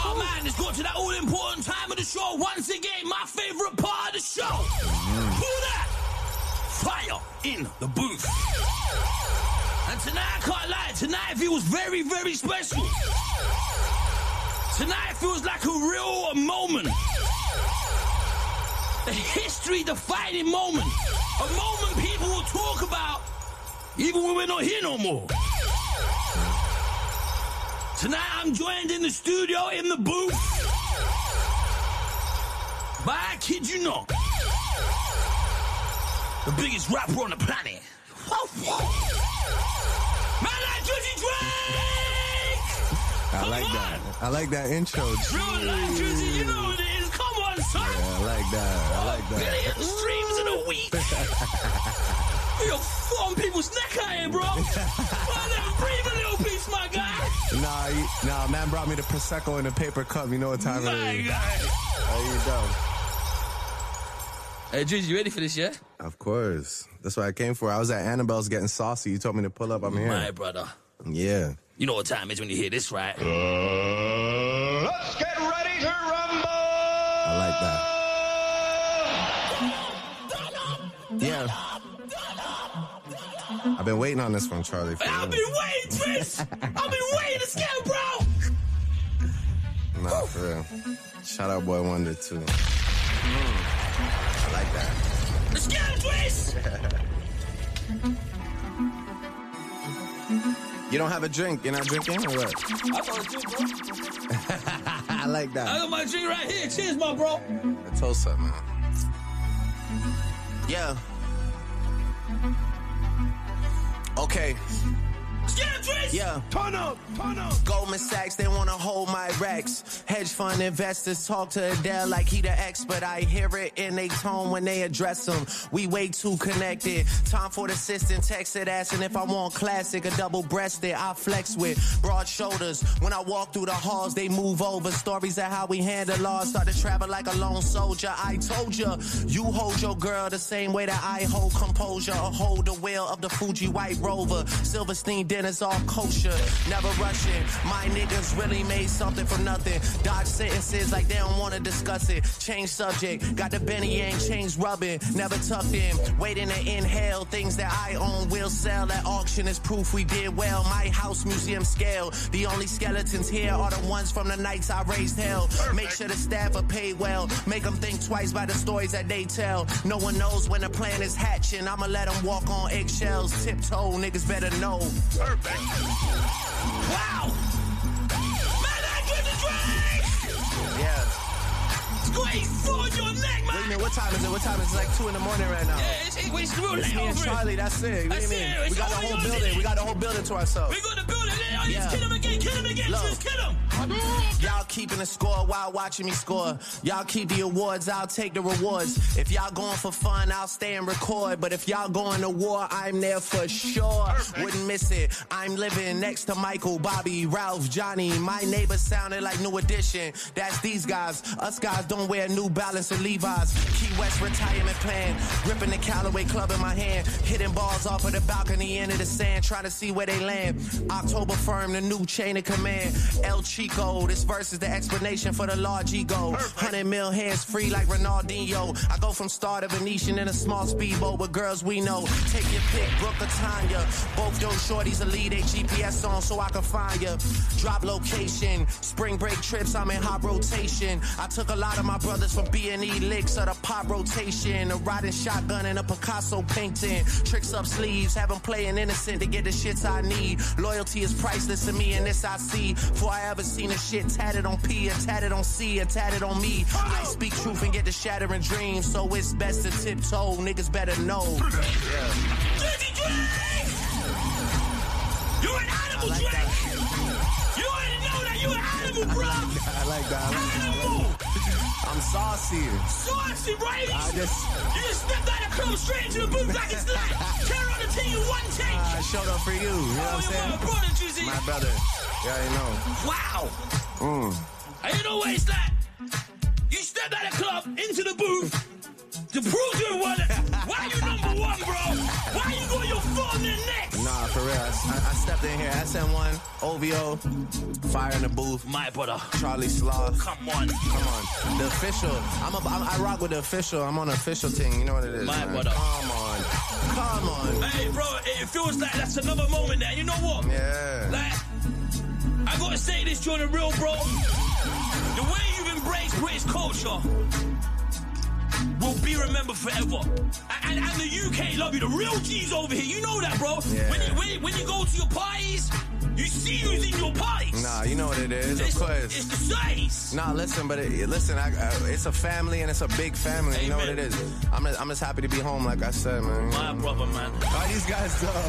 Oh man, it's got to that all-important time of the show. Once again, my favourite part of the show. Who that? Fire in the booth. And tonight, I can't lie, tonight feels very, very special. Tonight feels like a real moment. A history-defining moment. A moment people will talk about even when we're not here no more. Tonight I'm joined in the studio, in the booth, by, I kid you not, the biggest rapper on the planet. Man like Drizzy Drake! I like that. I like that intro. Real life Drizzy, you know what it is. Come on, son. Yeah, I like that. I like that. Billion streams in a week. You're foaming people's neck out here, bro. Breathe a little piece, my guy. Nah, man brought me the Prosecco in a paper cup. You know what time it is. My guy. How you doing? Hey, Drizzy, you ready for this, yeah? Of course. That's what I came for. I was at Annabelle's getting saucy. You told me to pull up. I'm here. My brother. Yeah. You know what time it is when you hear this, right? Let's get ready to rumble! I like that. Yeah. I've been waiting on this from Charlie. I've been waiting, Chris! I've been waiting to scare, bro! Nah, for real. Shout out Boy Wonder, too. I like that. Let's get him, Chris! You don't have a drink? You're not drinking or what? I got a drink, bro. I like that. I got my drink right here. Cheers, my bro. A toast up, man. Yeah. Okay. Yeah. Turn up. Goldman Sachs, they wanna hold my racks. Hedge fund investors talk to Adele like he the expert. I hear it in they tone when they address them. We way too connected. Time for the assistant texted asking if I want classic or double-breasted. I flex with broad shoulders. When I walk through the halls, they move over. Stories of how we handle laws. Start to travel like a lone soldier. I told ya, you hold your girl the same way that I hold composure or hold the wheel of the Fuji White Rover. Silverstein dinner's all kosher, never rushing. My niggas really made something from nothing. Dodge sentences like they don't wanna discuss it. Change subject, got the Benny Yang chains rubbing, never tucked in. Waiting to inhale, things that I own will sell at auction is proof we did well. My house museum scale, the only skeletons here are the ones from the nights I raised hell. Make sure the staff are paid well, make them think twice by the stories that they tell. No one knows when the plan is hatching, I'ma let them walk on eggshells, tiptoe, niggas better know. Perfect. Wow! Man, I get the drink! Yeah. Squeeze foot on your neck, man! What do you mean, what time is it? What time is it? It's like 2 in the morning right now. Yeah, it's real It's late me and over Charlie, it. that's it. What do you That's mean? it. We got the It's whole all building. yours. We got the whole building to ourselves. We got the building there. Yeah. Kill him again, Look. just kill him. Y'all keeping the score while watching me score. Y'all keep the awards, I'll take the rewards. If y'all going for fun, I'll stay and record. But if y'all going to war, I'm there for sure. Wouldn't miss it. I'm living next to Michael, Bobby, Ralph, Johnny. My neighbors sounded like New Edition. That's these guys. Us guys don't wear New Balance or Levi's. Key West retirement plan. Gripping the Callaway Club in my hand. Hitting balls off of the balcony into the sand. Trying to see where they land. October firm, the new chain of command. El Chico, this verse is the explanation for the large ego. 100 mil hands free like Ronaldinho. I go from star to Venetian in a small speedboat with girls we know. Take your pick, Brooke or Tanya. Both those shorties will leave their GPS on so I can find ya. Drop location, spring break trips, I'm in hot rotation. I took a lot of my brothers from B&E licks of the pop rotation. A riding shotgun and a Picasso painting. Tricks up sleeves, have them playing innocent to get the shits I need. Loyalty is priceless to me and this I see. Before I ever seen a shit tatted on P, or tatted on C, or tatted on me. I speak truth and get the shattering dreams, so it's best to tiptoe. Niggas better know. Drizzy Drake! You're an animal, like Drake! that. You already know that you're an animal, bro! I like that. Animal! I'm saucy. Saucy, right? I just You just stepped out of the club straight into the booth like it's light. Carry on the team in one take. showed up for you. You know what I'm saying? My brother, Drizzy. My brother. Yeah, you know. Wow. And you know what it's like? You stepped out of the club into the booth. To prove to everyone, why you number one, bro? Why you got your foot on their necks? Nah, for real. I stepped in here. SN1, OVO, Fire in the Booth. My brother. Charlie Sloth. Come on. The official. I rock with the official. I'm on the official team. You know what it is, My man. brother. Come on. Hey, bro, it feels like that's another moment there. You know what? Yeah. Like, I gotta say this, Jordan, real, bro. The way you've embraced British culture will be remembered forever. And the UK love you. The real G's over here. You know that, bro. Yeah. When you go to your parties, you see who's in your parties. Nah, you know what it is, of course. It's the size. Nah, listen, but it's a family and it's a big family. You know what it is. I'm just happy to be home, like I said, man. My brother, man. Why these guys dumb?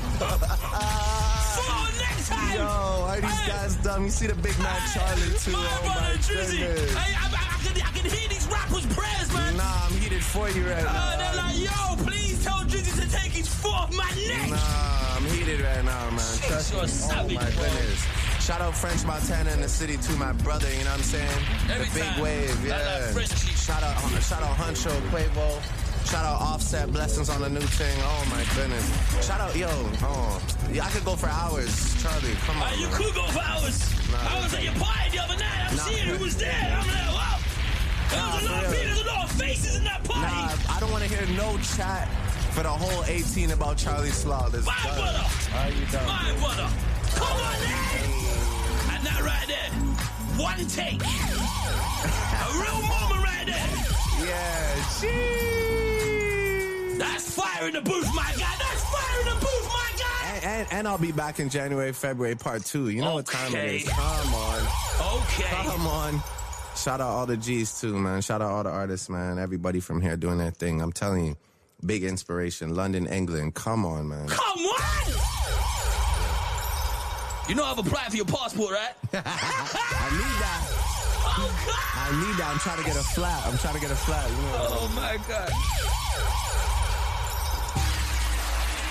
Next time. Yo, why these guys dumb? You see the big man Charlie too. My brother, Drizzy. goodness. Hey, I can hear these rappers' prayers, man. Nah, I'm heated for you right now. They're like, yo, please tell Drizzy to take his foot off my neck. Nah, I'm heated right now, man. Trust You're me. savage, Oh my bro. goodness. Shout out French Montana in the city too, my brother. You know what I'm saying? Every the big time. wave, yeah. Like Frenchie. Shout out Huncho, Quavo. Shout out Offset, blessings on the new thing. Oh my goodness. Shout out, I could go for hours. Charlie, come on. You man. could go for hours. Nah. I was at your party the other night. I'm seeing who was there. I'm like, wow. There's a lot of people, there's a lot of faces in that party. Nah, I don't want to hear no chat for the whole 18 about Charlie Sloth. My brother. Are you done? My brother. Come on, man. And that right there. One take. A real moment right there. Yeah, gee. That's fire in the booth, my guy. That's fire in the booth, my guy. And I'll be back in January, February, part 2. You know what time it is. Come on. Okay. Come on. Shout out all the G's too, man. Shout out all the artists, man. Everybody from here doing their thing. I'm telling you, big inspiration. London, England. Come on, man. Come on! You know I've applied for your passport, right? I need that. Oh, God! I need that. I'm trying to get a flat. You know. Oh, my God.